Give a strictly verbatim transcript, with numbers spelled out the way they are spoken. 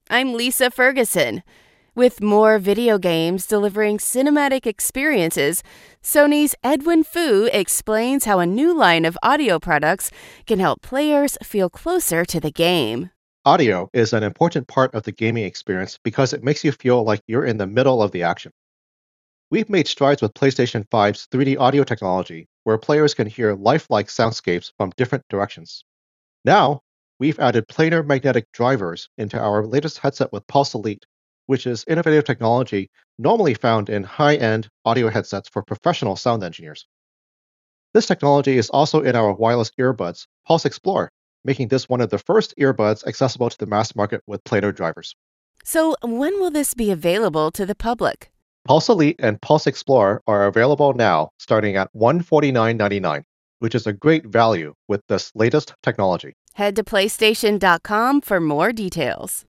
I'm Lisa Ferguson. With more video games delivering cinematic experiences, Sony's Edwin Fu explains how a new line of audio products can help players feel closer to the game. Audio is an important part of the gaming experience because it makes you feel like you're in the middle of the action. We've made strides with PlayStation five's three D audio technology, where players can hear lifelike soundscapes from different directions. Now, we've added planar magnetic drivers into our latest headset with Pulse Elite, which is innovative technology normally found in high end audio headsets for professional sound engineers. This technology is also in our wireless earbuds, Pulse Explore, making this one of the first earbuds accessible to the mass market with planar drivers. So, when will this be available to the public? Pulse Elite and Pulse Explorer are available now starting at one hundred forty-nine dollars and ninety-nine cents, which is a great value with this latest technology. Head to PlayStation dot com for more details.